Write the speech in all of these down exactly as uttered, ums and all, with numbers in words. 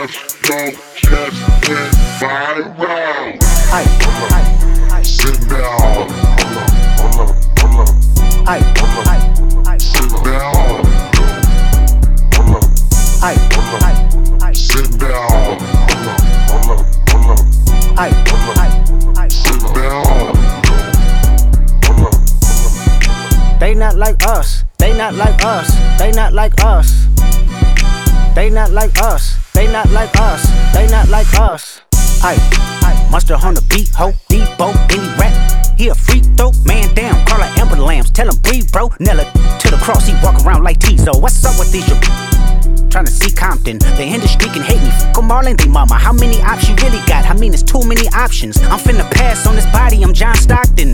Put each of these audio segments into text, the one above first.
just don't catch it viral. Ay, ay, Sit down. ay, ay, Sit down. ay, ay, Sit down. ay, ay. Sit down. They not like us. They not like us. They not like us. They not like us. They not like us. They not like us. Ay, ay. Mustard on the beat, ho, Debo, any rap. He a freak though, man down, call her Amber Lambs, tell him breathe, bro. Nella to the cross, he walk around like Tizo. What's up with these? Tryna see Compton, the industry can hate me. Fuck 'em all and they mama. How many options you really got? I mean, it's too many options. I'm finna pass on this body, I'm John Stockton.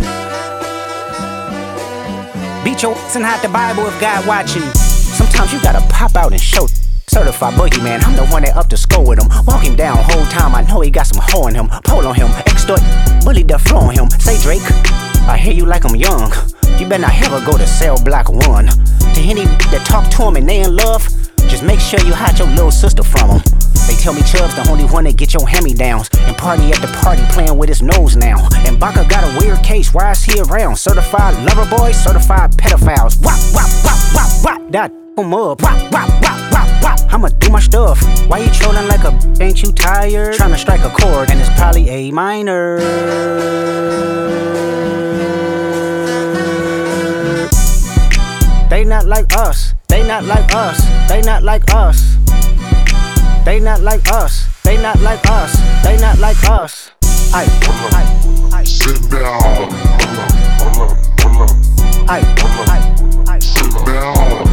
Beat your ass and hide the Bible if God watching. Sometimes you gotta pop out and show. Certified boogeyman, I'm the one that up to score with him. Walk him down whole time, I know he got some hoe in him. Pull on him, extort, bully the flow on him. Say Drake, I hear you like I'm young. You better not ever go to cell block one. To any that talk to him and they in love, just make sure you hide your little sister from him. They tell me Chubb's the only one that get your hand-me-downs and party at the party playing with his nose now. And Baka got a weird case, why is he around? Certified lover boys, certified pedophiles. Wop, wop, wop, wop, wop, that em up. Wop, wop, wop, wop, wop. I'ma do my stuff. Why you trolling like a ain't you tired? Tryna strike a chord and it's probably A minor. They not like us. They not like us. They not like us. They not like us. They not like us. They not like us. Ay, ay, ay. Sit down. Ay, ay, ay. Sit down.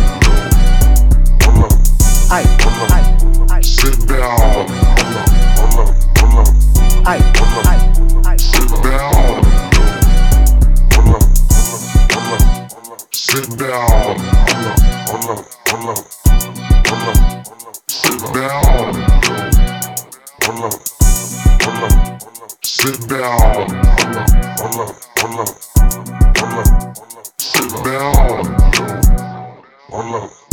Ay, ay, ay. Sit down. Ay, ay, ay. Sit down. Sit down. Sit down. Sit down. Sit down.